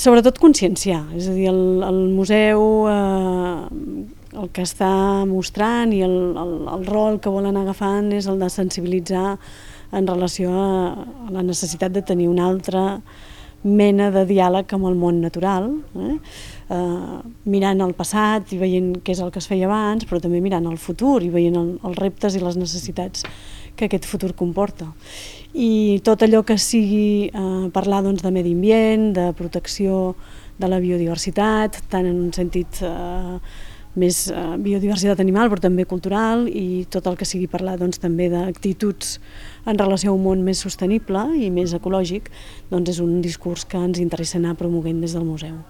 Sobretot conscienciar, és a dir, el museu el que està mostrant i el rol que volen agafant és el de sensibilitzar en relació a la necessitat de tenir una altra mena de diàleg amb el món natural, mirant el passat i veient què és el que es feia abans, però també mirant el futur i veient els reptes i les necessitats que aquest futur comporta. I tot allò que sigui parlar de medi ambient, de protecció de la biodiversitat, tant en un sentit més biodiversitat animal però també cultural, i tot el que sigui parlar també d'actituds en relació a un món més sostenible i més ecològic, és un discurs que ens interessa anar promovent des del museu.